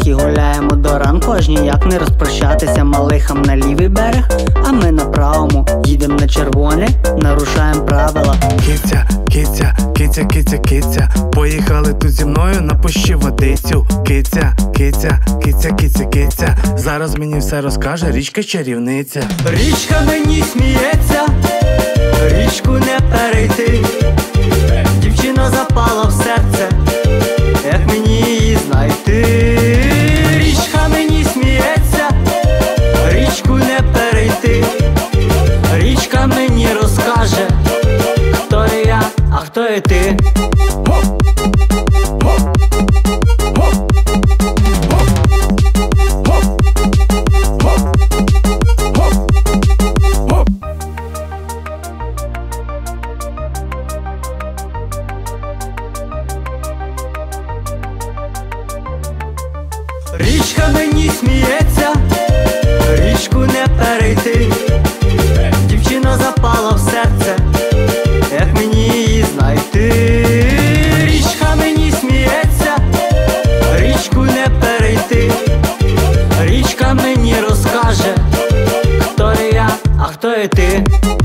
Дітки гуляємо до ранку, аж ніяк не розпрощатися. Малихам на лівий берег, а ми на правому. Їдем на червоне, нарушаємо правила. Киця, киця, киця, киця, киця, поїхали тут зі мною, напущи водицю. Киця, киця, киця, киця, киця, зараз мені все розкаже річка чарівниця. Річка мені сміється, річку не перейти. Дівчина запала в серце, як мені її знайти. Річка мені сміється, річку не перейти. Річка мені розкаже, хто я, а хто і ти. Річка мені сміється, річку не перейти. Дівчина запала в серце, як мені її знайти. Річка мені сміється, річку не перейти. Річка мені розкаже, хто я, а хто і ти.